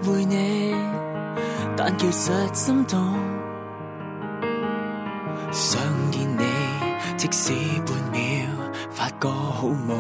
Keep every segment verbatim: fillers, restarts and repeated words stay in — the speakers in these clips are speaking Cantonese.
會你，但其實心動想見你，即使半秒發個好夢。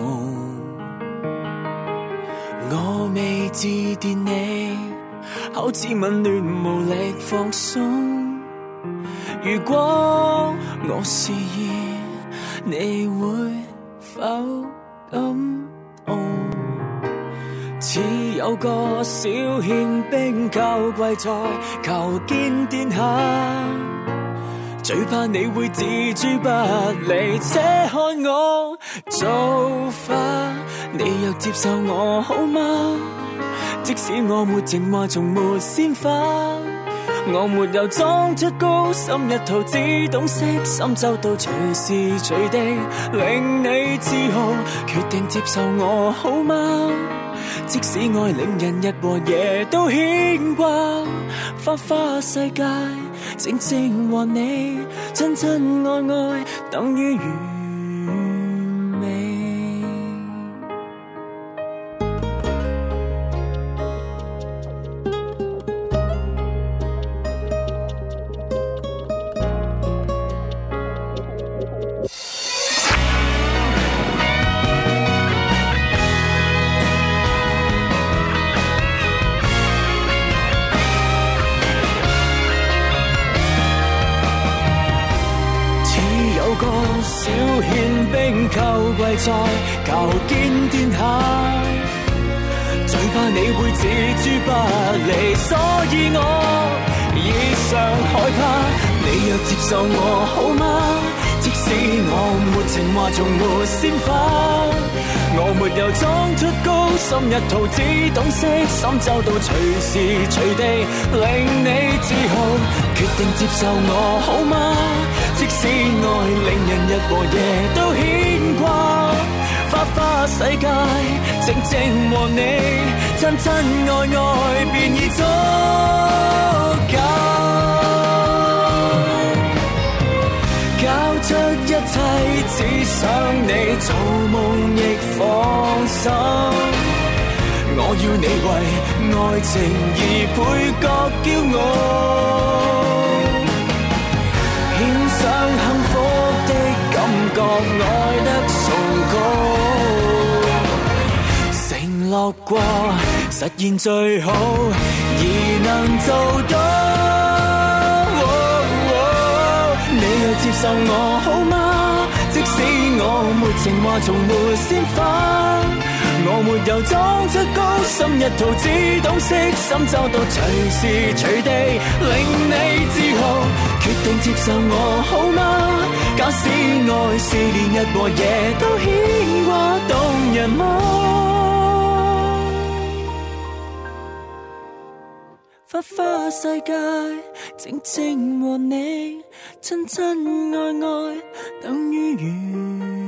我未致電你，口齒紊亂無力放鬆。如果我示意，你會否感動？似有個小憲兵靠跪在求見殿下，最怕你會置諸不理。且看我做法，你若接受我好嗎？即使我沒情話從沒鮮花，我沒有裝出高深一套，只懂悉心周到，隨時隨地令你自豪。決定接受我好嗎？即使愛令人日和夜都牽掛，花花世界靜靜和你親親愛愛等於完美。小憲兵叩跪在求見殿下，最怕你會置諸不理，所以我異常害怕。你若接受我好嗎？即使我沒情話從沒鮮花，我沒有裝出高深一套，只懂悉心周到，隨時隨地令你自豪。決定接受我好嗎？即使愛令人日和夜都牽掛，花花世界靜靜和你親親愛愛便已足夠，交出一切只想你做夢亦放心。我要你為愛情而配角驕傲，獻上幸福的感覺，愛得崇高。承諾過實現最好，而能做到。哦哦、你若接受我好嗎？即使我沒情話從沒鮮花，我沒有裝出高深一套，只懂悉心周到，隨時隨地令你自豪。決定接受我好嗎？假使愛是連日和夜都牽掛，動人嗎？花花世界靜靜和你親親愛愛等於完